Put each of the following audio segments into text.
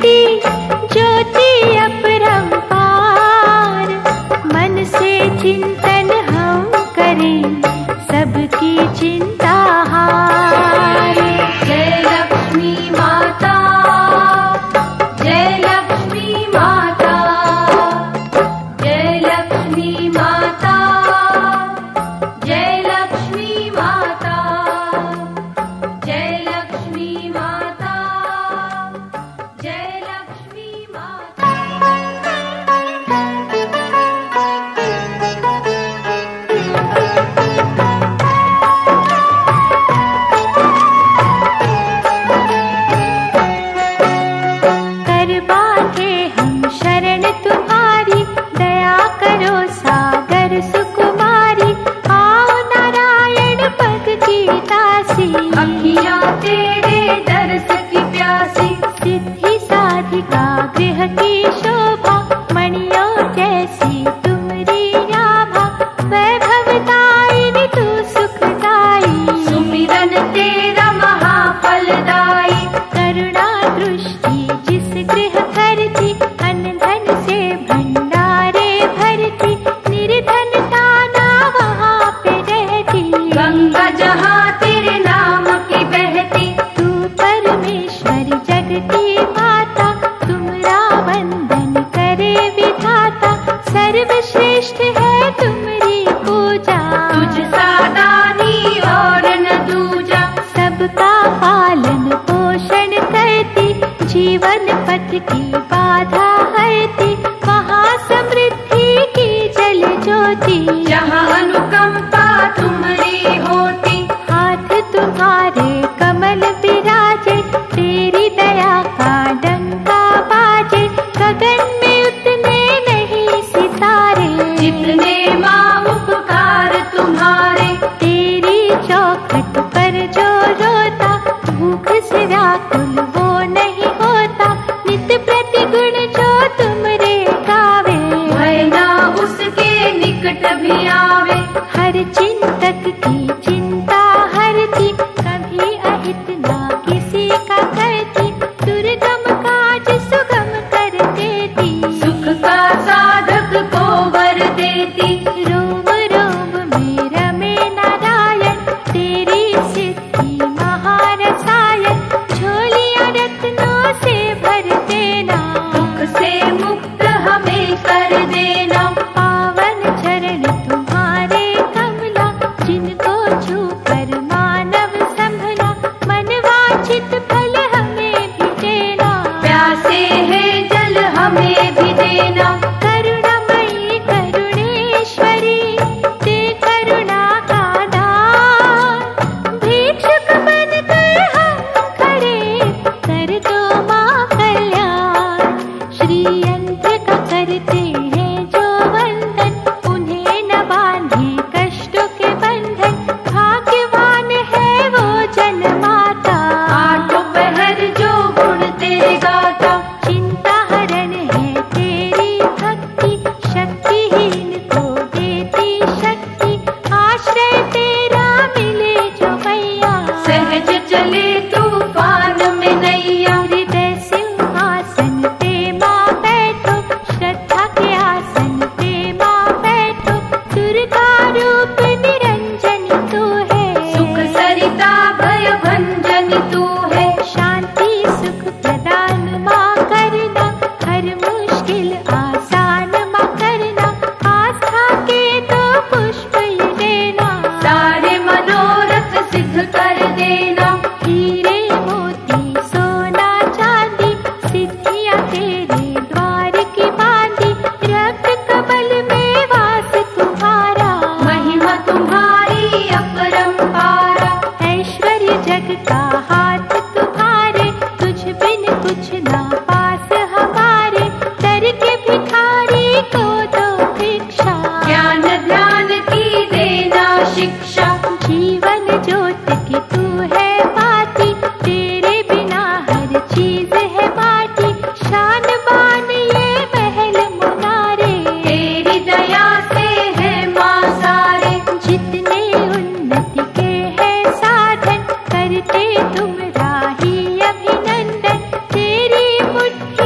करती ज्योति अपरंपार। मन से चिंतन हम करें, सबकी चिंता हार। जय लक्ष्मी माता, जय लक्ष्मी माता, जय लक्ष्मी माता, जय लक्ष्मी माता, जय लक्ष्मी माता, जय लक्ष्मी माता। कर बांधे हम शरण तुम्हारी, दया करो सागर सुकुमारी। आओ नारायण पद की दासी, अखियाँ तेरे दर्श की प्यासी। सिद्धि साधिका गृह की शोभा, मणियों जैसी तुमरी आभा। वैभवदायिनी तू सुखदाई, सुमिरन तेरा महाफलदाई। करुणा दृष्टि जिस गृह करती, अन्न धन से भंडारे भरती। निर्धनता ना वहाँ पे रहती, गंगा जहाँ तेरे नाम की बहती। तू परमेश्वरी जगती माता, तुमरा वंदन करे विधाता। सर्वश्रेष्ठ है तुमरी पूजा, तुझ सा दानी और न दूजा। सबका पालन पोषण करती, जीवन पथ की बाधा हरती। वहाँ समृद्धि की जल ज्योति, जहाँ अनुकंपा तुम्हारी होती। हाथ तुम्हारे कमल विराजे, तेरी दया का डंका बाजे। गगन में उतने नहीं सितारे, जितने माँ उपकार तुम्हारे। तेरी चौखट पर जो रोता, भूख से व्याकुल वो नहीं होता। नित्य प्रतिगुण जो तुमरे गावे, भय ना उसके निकट भी आवे। हर चिंतक की चिंता हरती, कभी अहित ना किसी का करती। दुर्गम काज सुगम कर देती, सुख का साधक को वर देती। रोम रोम में रमे नारायण, तेरी सिद्धि महारसायन। झोलियां रत्नों से भर देना, दुख से मुक्त हमें कर देना। पावन चरण तुम्हारे कमला, जिनको छू कर मानव संभला। मन वांछित फल हमें भी देना, प्यासे है जल हमें भी देना। करुणामयी करुणेश्वरी, दे करुणा का दान। भिक्षुक बनकर हम खड़े, कर दो माँ कल्याण। श्री यंत्र का करते हैं जो वंदन, उन्हें न बांधे कष्टों के बंधन। भाग्यवान है वो जन माता, आठों पहर जो गुण तेरे गाता। चिंता हरण है तेरी भक्ति, शक्तिहीन को देती शक्ति। आश्रय तेरा मिले जो मैया, सहज चले तूफान में नैया। हृदय सिंहासन पे माँ बैठो, श्रद्धा के आसन पे माँ बैठो। दुर्गा रूप निरंजनी तू है, सुख सरिता भय भंजन तू है। शांति सुख प्रदान माँ करना, हर मुश्किल आसान माँ करना। आस्था के दो पुष्प ये देना, सारे मनोरथ सिद्ध कर देना। हीरे मोती सोना चांदी, सिद्धियाँ तेरे द्वार की बांधी। रक्त कमल में वास तुम्हारा, महिमा तुम्हारी अपरंपारा। ऐश्वर्य जग का हाथ तुम्हारे। तुझ बिन कुछ ना पास हमारे, दर के भिखारी को दो भिक्षा। ज्ञान ध्यान की देना शिक्षा। जीवन ज्योति की तू है बाती, तेरे बिना हर चीज है माटी। शान बान ये महल मुनारे, तेरी दया से है माँ सारे। जितने उन्नति के है साधन, करते तुम राही अभिनंदन। तेरी मुट्ठी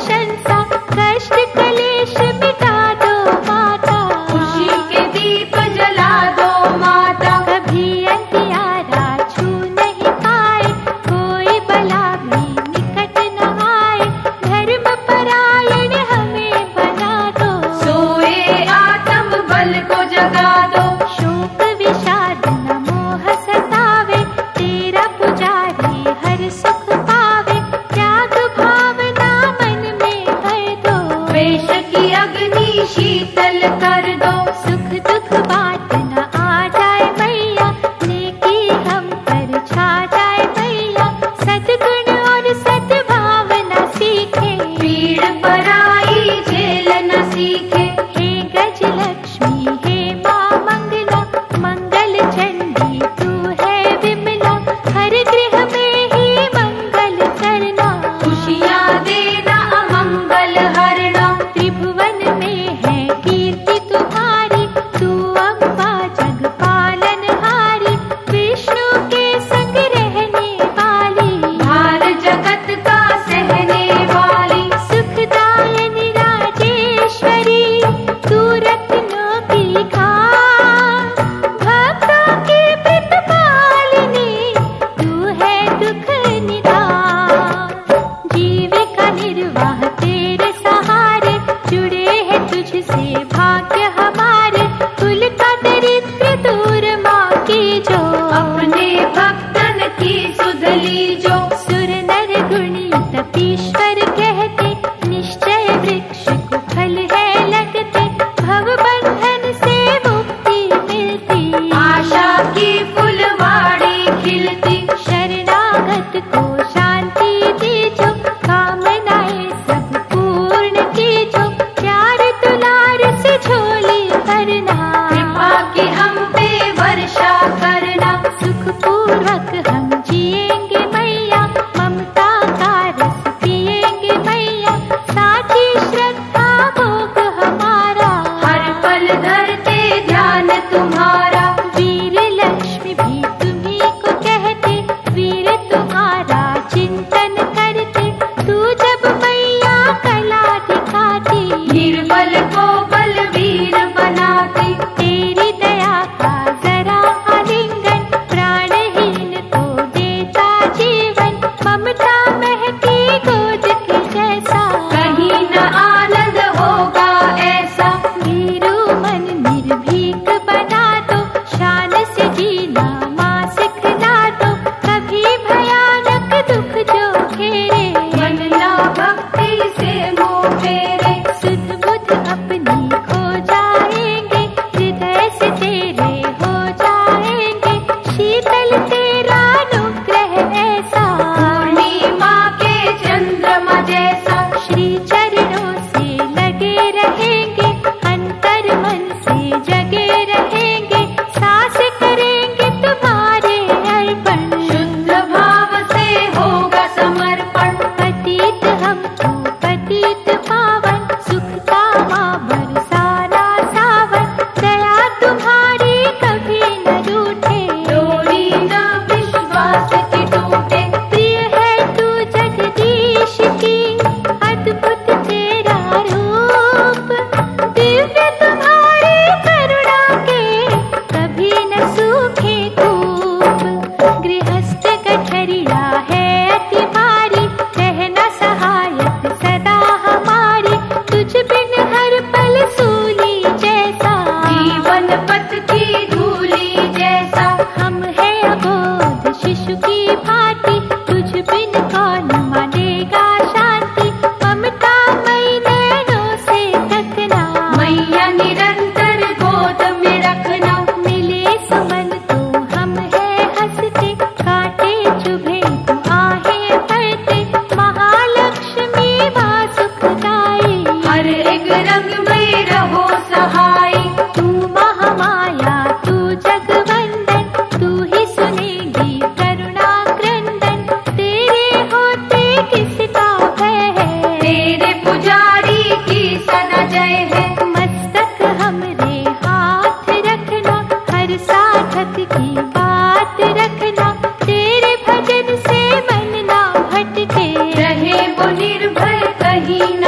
प्रशंसा, कष्ट कलेश मिटा दो माता। खुशी के दीप जला दो माता। कभी अंधियारा छू नहीं पाए, कोई बला भी निकट न आए। धर्म परायण हमें बना दो, सोए आत्म बल को जगा दो। शोक विषाद न मोह सतावे, तेरा पुजारी हर सुख पावे। त्याग भावना मन में भर दो, द्वेष की अग्नि शीतल कर दो। सुख दुख बात न आ जाए मैया, नेकी हम पर छा जाए मैया। सद्गुण और सद्भावना सीखे, पीड़ पराई झेल न सीखे। हे गज लक्ष्मी हे माँ मंगला, मंगल चंडी तू है विमला। हर गृह में ही मंगल करना, खुशियाँ देना अमंगल हरना। त्रिभुवन में है कीर्ति तुम्हारी, तू अम्बा जग पालनहारी। विष्णु के संग रहने वाली, भार जगत का सहने वाली। सुखदायनी राजेश्वरी, तू रत्नों की खान। भक्तों की प्रतिपालिनी, तू है दुख निदान। जीविका निर्वाह तेरे सहारे, जुड़े हैं तुझसे भाग्य हमारे। कुल का दरिद्र दूर माँ की जो, अपने भक्तन की सुध लीजो। सुर नर गुणी तपीश्वर कहते, निश्चय वृक्ष को फल है लगते। भव बंधन से मुक्ति मिलती, आशा की फुलवाड़ी खिलती। शरणागत को शांति दीजो। कामनाएं सब पूर्ण कीजो, प्यार दुलार से झोली भरना। कृपा की हम पे वर्षा करना। सुख पूर्वक हम जिएंगे मैया, ममता का रस पिएंगे मैया। साची श्रद्धा भोग हमारा, हर पल धरते ध्यान तुम्हारा। वीर लक्ष्मी भी तुम्ही को कहते, वीर तुम्हारा चिंतन करते। तू जब मैया कला दिखाती, निर्बल को बलवीर बनाती। तेरी दया का जरा आलिंगन, प्राणहीन को देता जीवन। ममता महकी गोद के जैसा, कहीं न आनंद होगा ऐसा। वीरू मन निर्भीक बना दो, शान से जीना माँ सिखला दो। कभी भयानक दुख जो घेरे, मनना भक्ति से मोह फेरे। सुध बुध अपनी खो जाएंगे, हृदय से तेरे हो जाएंगे। शीतल तेरा अनुग्रह ऐसा, पूर्णिमा के चंद्रमा जैसा। श्री चरणों से लगे रहेंगे, अंतर मन से जगे रहेंगे। सांस करेंगे तुम्हारे अर्पण, शुद्ध भाव से होगा समर्पण। पतित हमको पतित पावन, सुख का माँ बरसाना सावन। दया तुम्हारी कभी न रूठे, डोरी न विश्वास की टूटे। प्रिय है तू जगदीश की, अद्भुत तेरा रूप। दिव्य तुम्हारी करुणा के, कभी न सूखे कूप। गृहस्थ कठरिया है अति भारी, रहना सहायक सदा हमारी। तुझ बिन हर पल सूली जैसा, जीवन पथ की धूली जैसा। हम है अबोध शिशु की भांति, तुझ बिन कौन मानेगा शांति। ममता मई नैनों से तकना, मैया निरंतर गोद में रखना। मिले सुमन तो हम है हंसते, कांटे चुभे तो आहें भरते। महालक्ष्मी माँ सुखदाई, हर एक रंग में रहो सहाय। तू महामाया तू जगवंदन, तू ही सुनेगी करुणा क्रंदन। तेरे होते किसका भय है, तेरे पुजारी की सदा जय है। मस्तक हमरे हाथ रखना, हर साधक की बात रखना। तेरे भजन से मन ना भटके, रहे वो निर्भय कहीं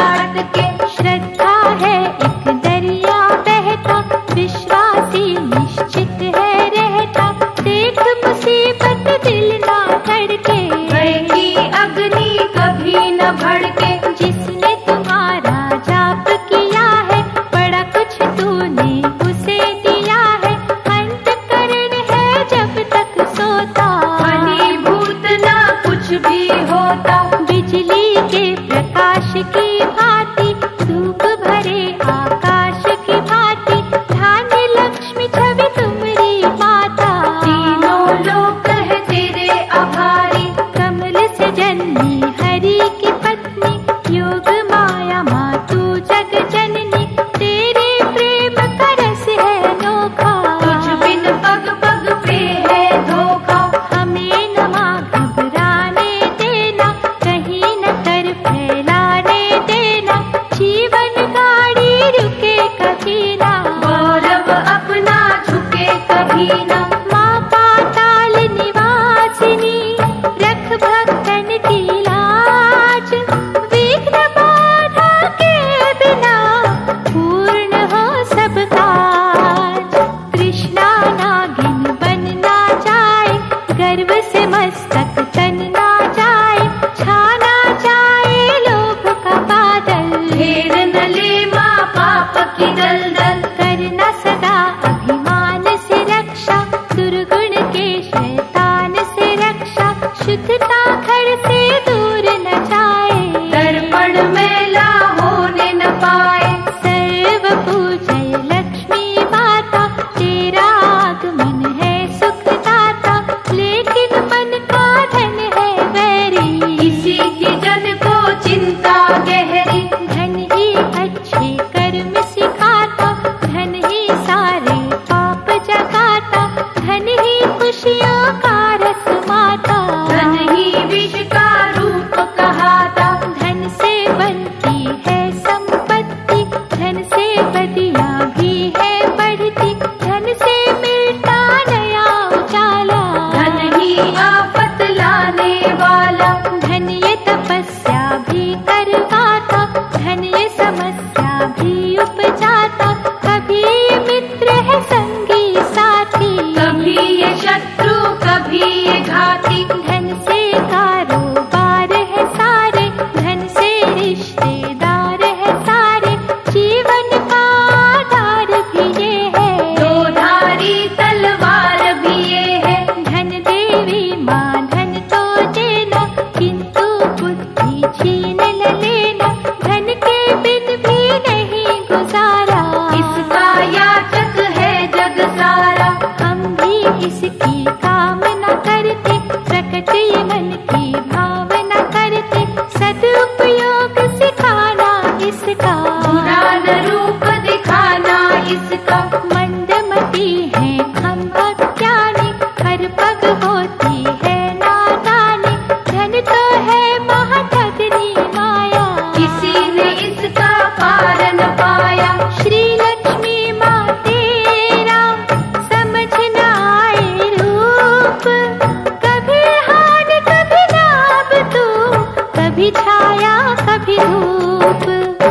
धड़के। जिसने तुम्हारा जाप किया है, बड़ा कुछ तूने उसे दिया है। अंतःकरण है जब तक सोता, फलीभूत ना कुछ भी होता। बिजली के प्रकाश की भांति, धूप भरे आकाश की भांति, धान्य लक्ष्मी छवि तुम्हारी माता। तीनों लोक है तेरे आभारी। कमल से जन्मी हरि की पत्नी, योग माया माँ तू जग जननी। तेरे प्रेम का रस है अनोखा, तुझ बिन पग पग पे है धोखा। हमें न माँ घबराने देना, कहीं न कर फैलाने देना। जीवन गाड़ी रुके कभी ना, गौरव अपना झुके कभी ना। माँ पाताल निवासिनी, रख भक्तन की लाज। विघ्न बाधा के बिना पूर्ण हो सब काज। कृष्णा नागिन बन ना जाए, गर्व से मस्तक तन ना जाए। छाना जाए लोभ का बादल, घेर न ले माँ पाप की दलदल। करना सदा अभिमान से रक्षा, दुर्गुण के शैतान से रक्षा। शुद्धता घर से दूर न जाए, दर्पण मेला होने न पाए। सर्व पूजय लक्ष्मी माता, तेरा आगमन है सुखदाता। लेकिन मन का धन है वैरी, इसी की जन को चिंता गहरी। धन ही अच्छे कर्म सिखाता, धन ही सारे पाप जगाता। धन ही खुशियों का रस माता, धन ही विष का रूप कहाता। धन से बनती है संपत्ति, धन से बदिया भी है बढ़ती। धन से मिलता नया उजाला, धन ही आफत लाने वाला। धन ये तपस्या भी करवाता, धन ये समस्या भी उपजाता। कभी ये मित्र है संगी साथी, कभी ये शत्रु कभी ये घाती। धन से कारोबार है सारे, धन से रिश्तेदार है सारे। जीवन का आधार भी ये है, दो धारी तलवार भी ये है। धन देवी माँ धन तो देना, किंतु बुद्धि छीन न लेना। धन के बिन भी नहीं गुजारा, इसका याचक है जग सारा। हम भी इसकी कामना करते, प्रकट ये मन की भावना करते। सदुपयोग सिखाना इसका, बुरा न रूप दिखाना इसका। मंदमती है हम अज्ञानी, हर पग होती है नादानी। धन तो है महाठगनी माया, किसी ने इसका पार न पाया। श्री लक्ष्मी माँ तेरा समझ न आए रूप। कभी हानि कभी लाभ तू, कभी छाया कभी धूप।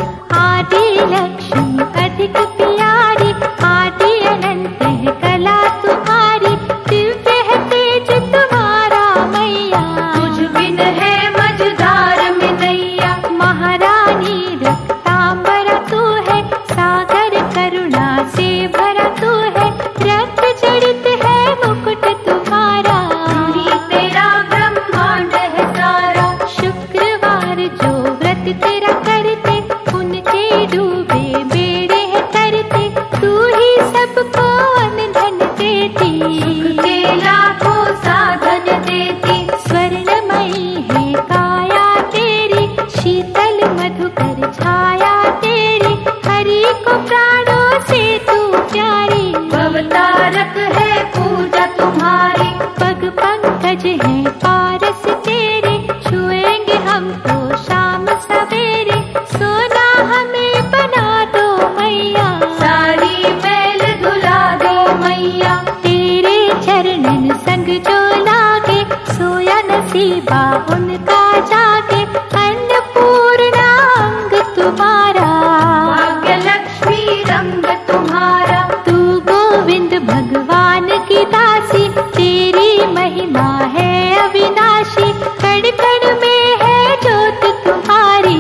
आदि लक्ष्मी अधिक प्यारी, आदि अनंत है कला तुम्हारी। दिव्य है तेज तुम्हारा मैया, तुझ बिन है मझधार में नैया। महारानी रक्तांबरा तू है, सागर करुणा से भरा तू है। रक्त जड़ित है मुकुट तुम्हारा, ही तेरा ब्रह्मांड है सारा। शुक्रवार जो व्रत तेरा करते, उनके डूबे बेड़े है करते। तू ही सबको अन्न धन देती, के लाखों साधन देती। स्वर्णमयी है काया तेरी, शीतल मधुकर छाया तेरी। हरि को प्राणों से तू प्यारी, भवतारक है पूजा तुम्हारी। पग पंकज है पारस तेरे। छुएंगे हम तो शाम सवेरे, सोना हमें बना दो मैया। सारी मैल धुला दो मैया। तेरे चरणन संग जो लागे, सोया नसीबा उनका जागे। अन्नपूर्णा अंग तुम्हारा, भाग्य लक्ष्मी रंग तुम्हारा। तू गोविंद भगवान की दासी, तेरी महिमा है अविनाशी। कण कण में है ज्योत तुम्हारी,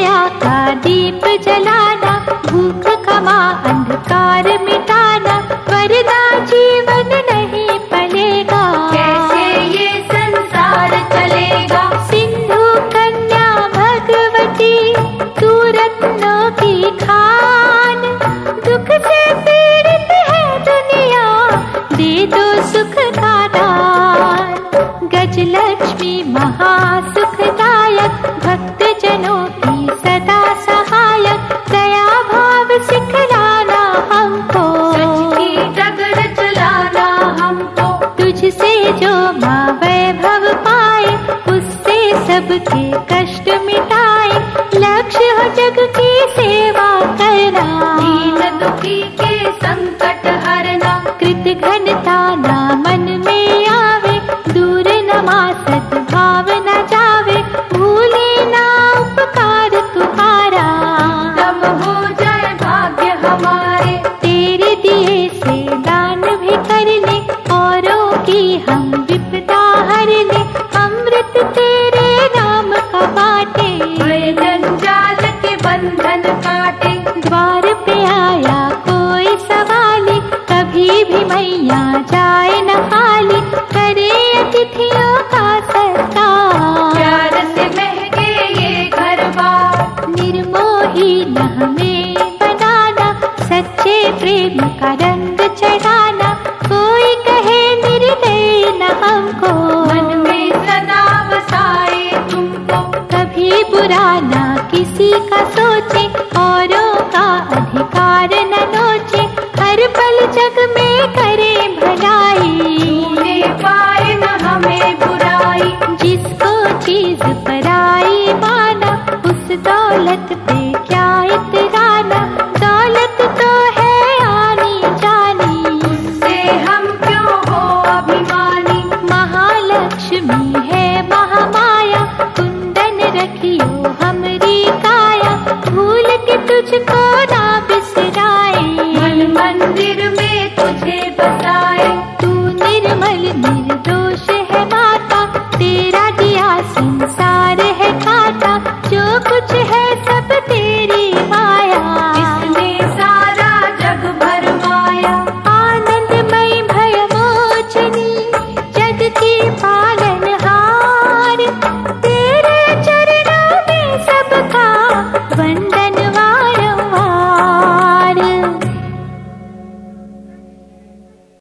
दया का दीप जलाना, भूख क्षमा अंधकार मिटाना, वरना जीवन नहीं पलेगा। कैसे ये संसार चलेगा। सिंधु कन्या भगवती तू रत्नों की खान, दुख से पीड़ित है दुनिया, दे दो सुख का दान। गजलक्ष्मी महासुखदायक, भक्त जनों की सदा सहायक, दया भाव सिखलाना हमको, सच की डगर चलाना हमको। तुझसे जो माँ वैभव पाए, उससे सबके कष्ट मिटाए, लक्ष्य हो जग की सेवा करना, दीन दुखी के संकट हरना। कृत घनता ना मन में आवे, दूर नमा सद्भाव न जावे, भूले ना उपकार तुम्हारा, तब हो जाए भाग्य हमारे। तेरे दिए से दान भी कर ले, औरों की हम विपदा हर ले, अमृत तेरे नाम का बाटे, भय जंजाल के बंधन काटे। द्वार पे आया कोई सवाली, कभी भी मैया जाए न खाली, करे अतिथियों का सत्कार, प्यार से महके ये घर बार। निर्मोही न हमें बनाना, सच्चे प्रेम का रंग चढ़ाना, कोई कहे निर्दय न हमको, मन में सदा बसाए तुमको। कभी बुरा ना किसी का सोचे, औरों का अधिकार न नोचे, हर पल जग में करे भलाई, तूने पाए न हमें बुराई। जिसको चीज पराई माना, उस दौलत पे